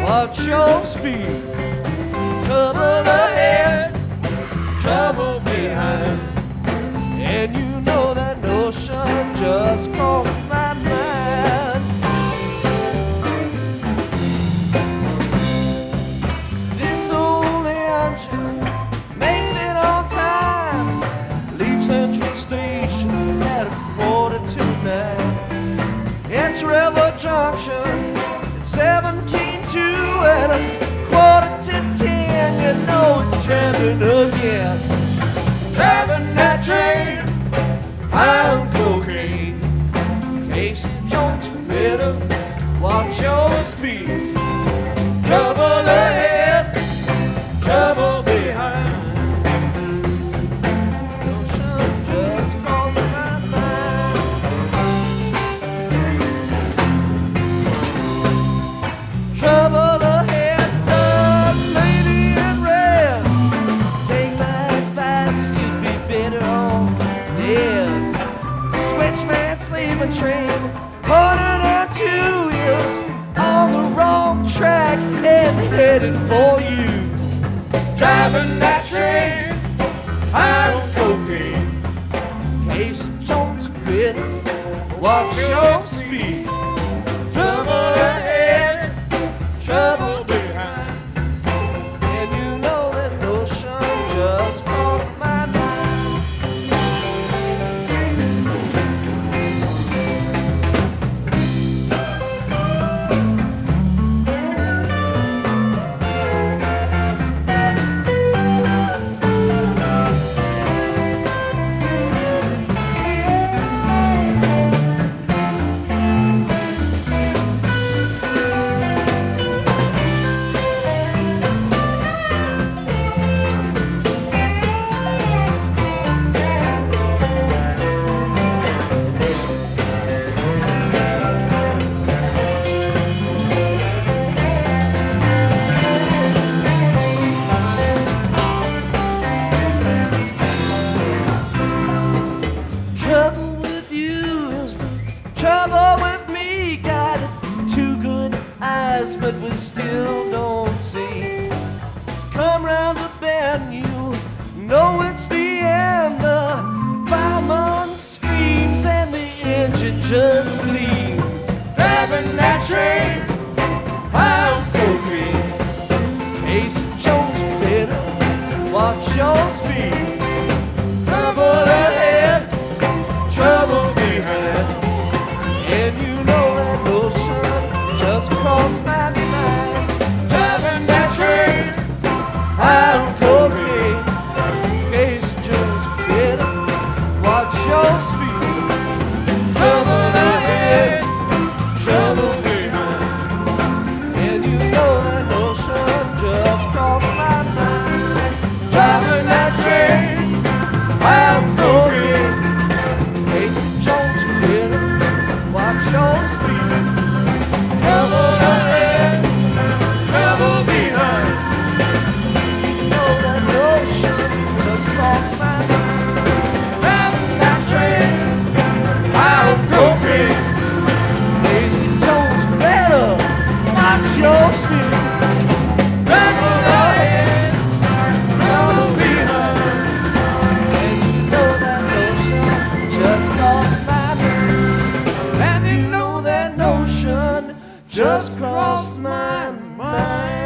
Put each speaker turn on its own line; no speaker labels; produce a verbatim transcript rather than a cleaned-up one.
watch your speed. Trouble ahead, trouble behind, and you know that notion just crossed my mind. This old engine makes it on time, leaves Central Station at a quarter to nine. It's River Junction at seventeen two at a quarter to ten. You know it's jamming again. Driving that train, high on cocaine. Casey Jones, you better watch your speed. Trouble ahead, trouble behind. Notion just crossed my mind. Trouble ahead, the lady in red. Take my advice, you'd be better off dead. Switchman sleeping train, cornered on two wheels, on the wrong track and headed for you. Driving that train, high on cocaine. Casey Jones, better watch your speed. Trouble ahead, trouble behind, and you know that notion just crossed my mind. Trouble with you is the trouble with me. Got two good eyes, but we still don't see. Come round the bend, you know it's the end. The fireman screams and the engine just gleams. Driving that train, high on cocaine. Casey Jones, you better watch your speed. Trouble ahead, trouble behind, and you know that notion just crossed my mind. Driving that train, high on cocaine. Casey Jones, you better watch your speed. Trouble ahead, trouble behind, and you know that notion just crossed my mind. Driving that train, high on cocaine. Casey Jones, you better watch your speed. Trouble ahead, trouble behind, you know that notion just crossed my mind. Driving that train, high on cocaine. Casey Jones, you better watch your speed. Trouble ahead, trouble behind, and you know that notion just crossed my mind. And you know that notion just crossed my mind.